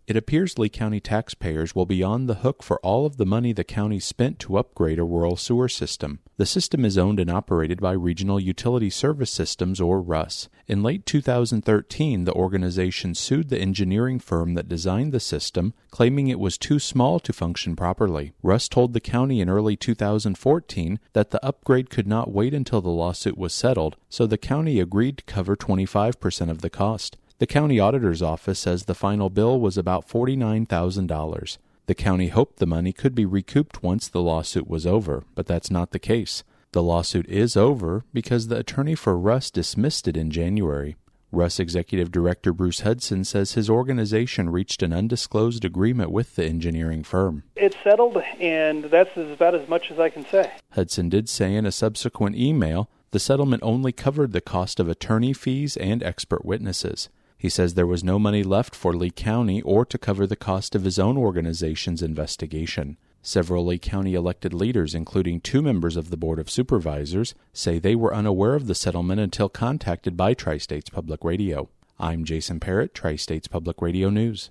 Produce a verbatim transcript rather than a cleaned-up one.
It appears Lee County taxpayers will be on the hook for all of the money the county spent to upgrade a rural sewer system. The system is owned and operated by Regional Utility Service Systems, or R U S. In late two thousand thirteen, the organization sued the engineering firm that designed the system, claiming it was too small to function properly. R U S told the county in early two thousand fourteen that the upgrade could not wait until the lawsuit was settled, so the county agreed to cover twenty-five percent of the cost. The county auditor's office says the final bill was about forty-nine thousand dollars. The county hoped the money could be recouped once the lawsuit was over, but that's not the case. The lawsuit is over because the attorney for R U S dismissed it in January. R U S Executive Director Bruce Hudson says his organization reached an undisclosed agreement with the engineering firm. It's settled, and that's about as much as I can say. Hudson did say in a subsequent email the settlement only covered the cost of attorney fees and expert witnesses. He says there was no money left for Lee County or to cover the cost of his own organization's investigation. Several Lee County elected leaders, including two members of the Board of Supervisors, say they were unaware of the settlement until contacted by Tri-States Public Radio. I'm Jason Parrott, Tri-States Public Radio News.